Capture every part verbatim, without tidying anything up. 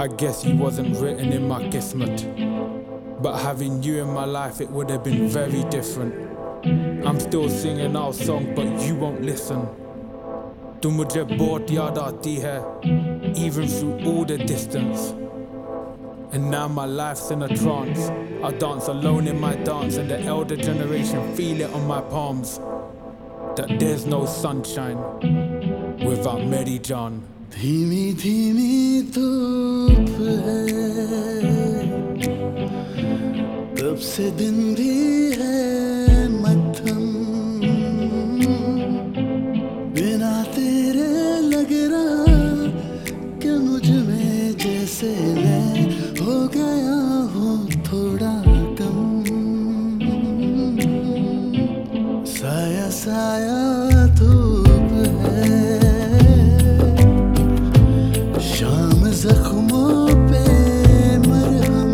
I guess you wasn't written in my kismet, but having you in my life, it would have been very different. I'm still singing our song, but you won't listen. Tu mujhe bahut yaad aati hai, even through all the distance. And now my life's in a trance. I dance alone in my dance, and the elder generation feel it on my palms, that there's no sunshine without Mary John. धीमी धीमी धूप है, तब से दिन भी है मध्यम, बिना तेरे लग रहा कि मुझ में जैसे मैं हो गया हूँ थोड़ा कम। साया साया धूप है, शाम जख्मों पे मरहम,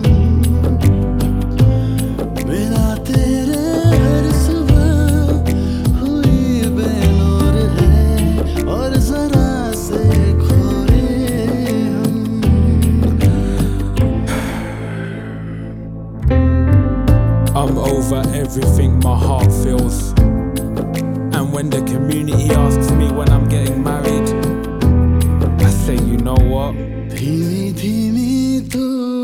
बिना तेरे हर सुबह हुई बेनूर है, और जरा से खोए हम। I'm over everything my heart feels, and when the community asks me when I'm getting married, I say, you know what? धीमी धीमी धूप